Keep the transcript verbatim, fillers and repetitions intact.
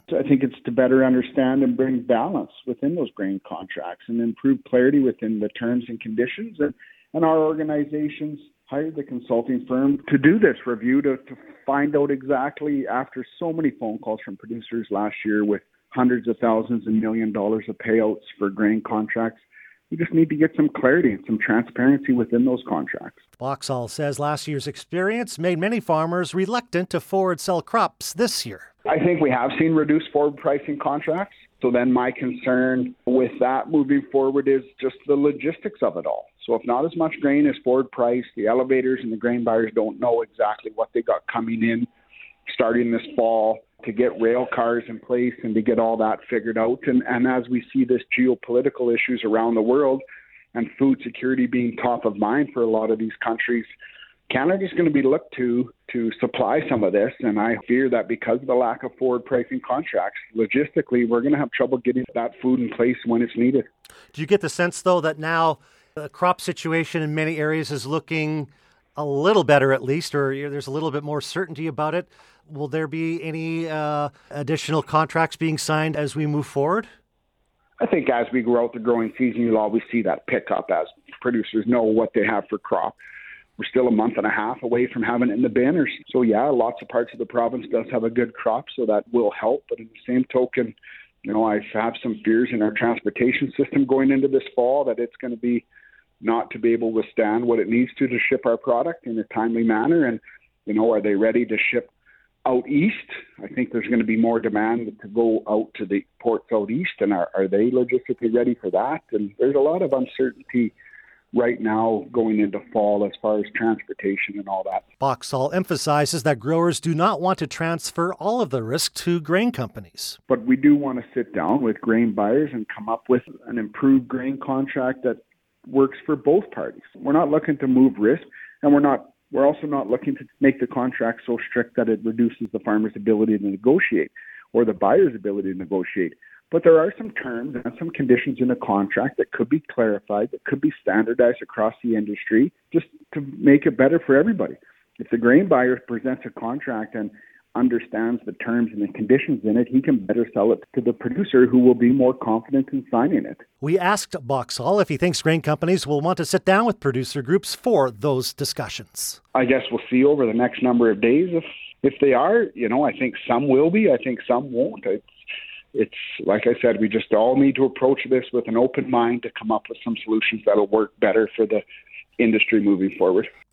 I think it's to better understand and bring balance within those grain contracts and improve clarity within the terms and conditions. And, and our organizations hired the consulting firm to do this review to, to find out exactly, after so many phone calls from producers last year with hundreds of thousands and million dollars of payouts for grain contracts, we just need to get some clarity and some transparency within those contracts. Boxall says last year's experience made many farmers reluctant to forward sell crops this year. I think we have seen reduced forward pricing contracts. So then my concern with that moving forward is just the logistics of it all. So if not as much grain is forward priced, the elevators and the grain buyers don't know exactly what they got coming in starting this fall, to get rail cars in place and to get all that figured out. And, and as we see this geopolitical issues around the world and food security being top of mind for a lot of these countries, Canada is going to be looked to to supply some of this. And I fear that because of the lack of forward pricing contracts, logistically, we're going to have trouble getting that food in place when it's needed. Do you get the sense, though, that now the crop situation in many areas is looking a little better, at least, or there's a little bit more certainty about it? Will there be any uh, additional contracts being signed as we move forward? I think as we grow out the growing season, you'll always see that pick up as producers know what they have for crop. We're still a month and a half away from having it in the bin. So, yeah, lots of parts of the province does have a good crop, so that will help. But in the same token, you know, I have some fears in our transportation system going into this fall that it's going to be not to be able to withstand what it needs to to ship our product in a timely manner. And, you know, are they ready to ship out east? I think there's going to be more demand to go out to the ports out east, and are, are they logistically ready for that? And there's a lot of uncertainty right now going into fall as far as transportation and all that. Boxall emphasizes that growers do not want to transfer all of the risk to grain companies. But we do want to sit down with grain buyers and come up with an improved grain contract that works for both parties. We're not looking to move risk, and we're not We're also not looking to make the contract so strict that it reduces the farmer's ability to negotiate or the buyer's ability to negotiate. But there are some terms and some conditions in the contract that could be clarified, that could be standardized across the industry, just to make it better for everybody. If the grain buyer presents a contract and understands the terms and the conditions in it, he can better sell it to the producer, who will be more confident in signing it. We asked Boxall if he thinks grain companies will want to sit down with producer groups for those discussions. I guess we'll see over the next number of days if if they are. You know, I think some will be. I think some won't. It's, it's like I said, we just all need to approach this with an open mind to come up with some solutions that'll work better for the industry moving forward.